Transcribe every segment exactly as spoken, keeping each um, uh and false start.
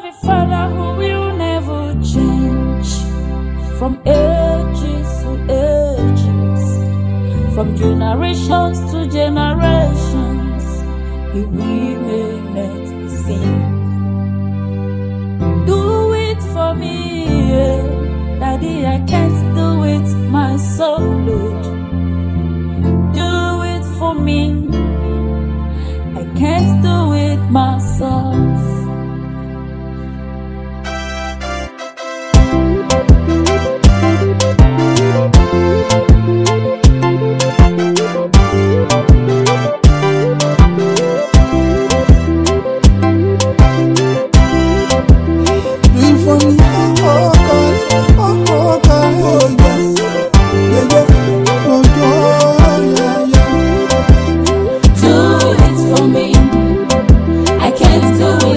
have a Father who will never change. From ages to ages, from generations to generations, He remains the same. Do it for me, yeah. Daddy, I can't do it myself, Lord. Do it for me, I can't do it myself. Do it for me, I can't do it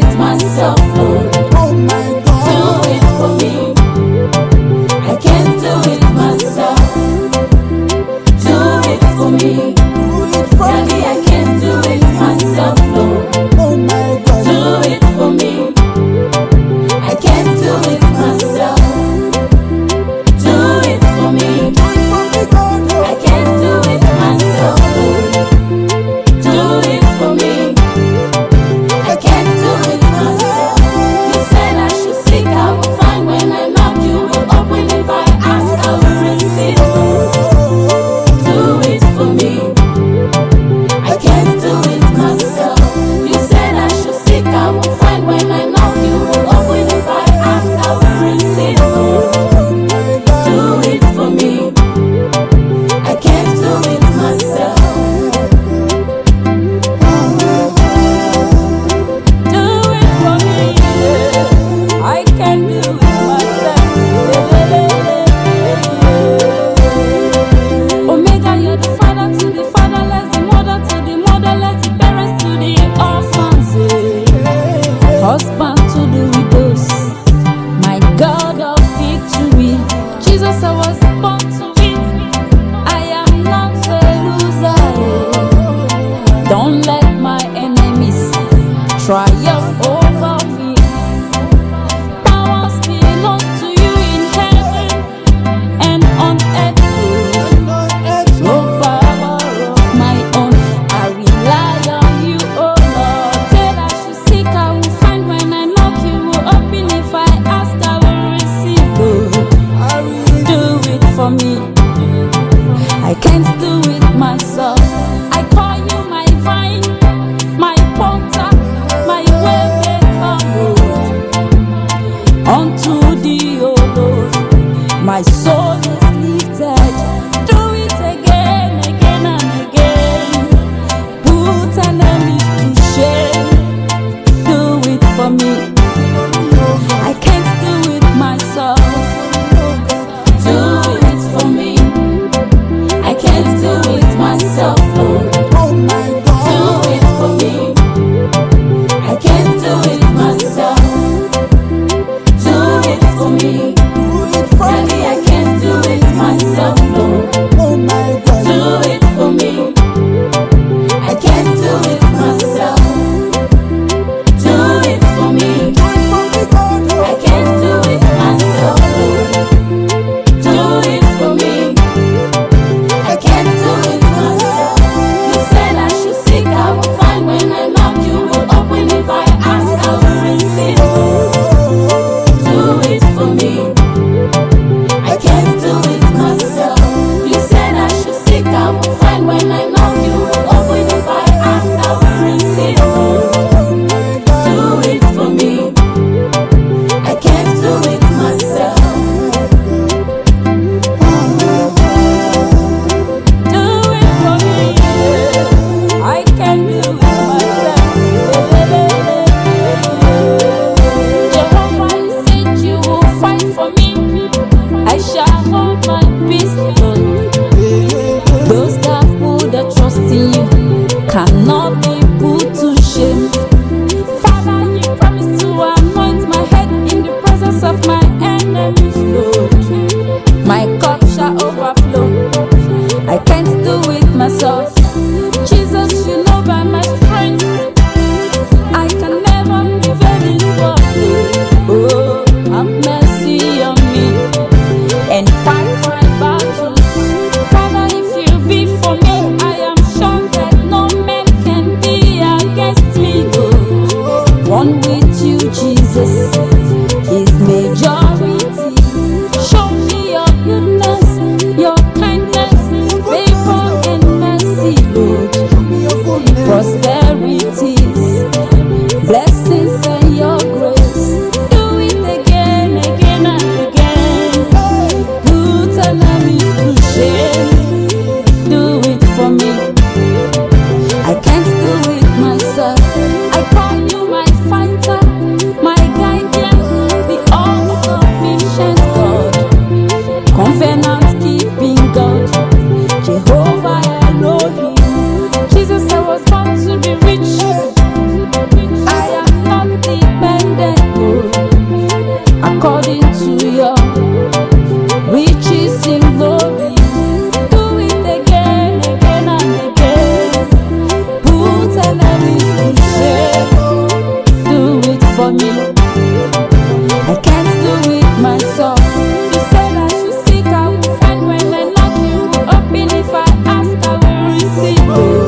for me. I can't do it myself. I call you my fighter, my guardian, the all-sufficient God, covenant keeping God, Jehovah Elohim. Jesus, I was born to be rich. I am not dependent, according to your riches in glory. Do it again, again and again. Put enemies to shame. Do it for me. I can't do it myself. You said I should seek, I will find. When I knock, you will open. If I ask, I will receive.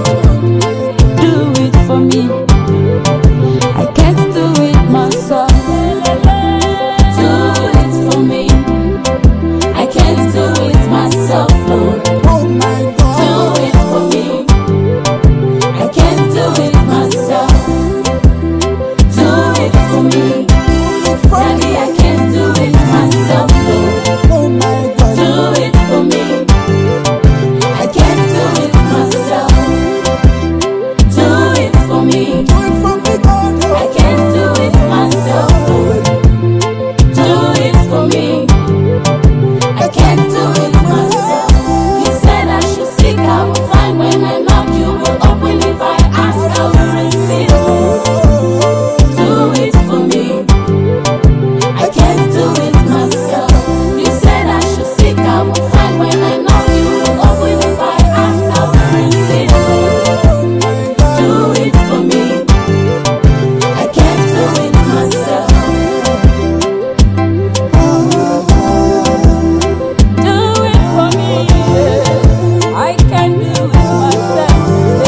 Do it for me. I can't do it myself. Do it for me. I can't do it myself, Lord. Oh my God. Do it for me. I can't do it myself. Do it for me. Daddy, I can't do it myself, Lord. Oh my God. Do it for me. I can't do it myself. Do it for me. Do it for me, God. I can't do it myself, Lord. Do it for me. I can't do it myself. You said I should seek, I will find. When I knock, you will open. If I ask, I will receive. Do it for me. I can't do it myself. You said I should seek, I will find. When I knock, you will open. If I ask, I will receive. Do it for me. I can't do it myself. Do it for me. I can't do it myself.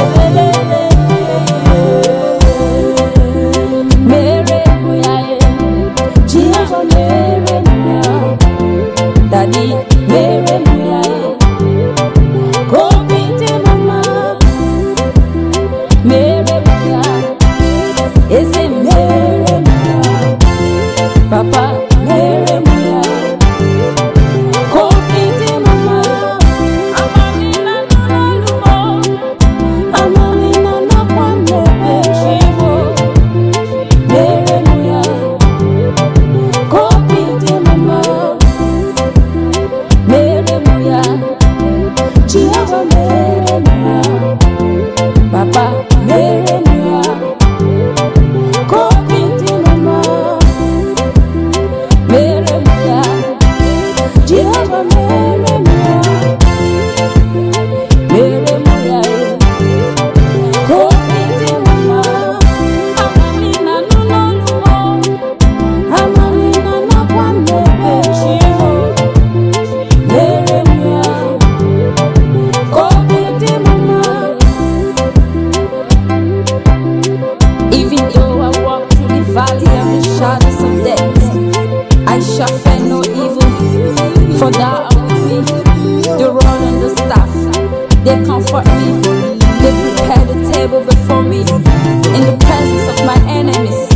Mere muyaye, Jehovah mere muyaye, Daddy mere muyaye, Kopite mama, mere muyaye, Eze mere muyaye, Papa mere muyaye, Kopite mama, Amamina nanalumo, Amamina nakwamebe chiwo, mere muyaye, Kopite mama, mere muyaye, Jehovah mere muyaye, Papa mere muyaye, Kopite mama, mere muyaye, Jehovah mere muyaye, mere muyaye, Kopite mama, Amamina nanalumo, Amamina nakwamebe chiwo, mere muyaye, Kopite mama. Even though I walk through the valley of the shadows of death, I shall fear no evil, for thou art with me. The rod and the staff, they comfort me. They prepare the table before me in the presence of my enemies.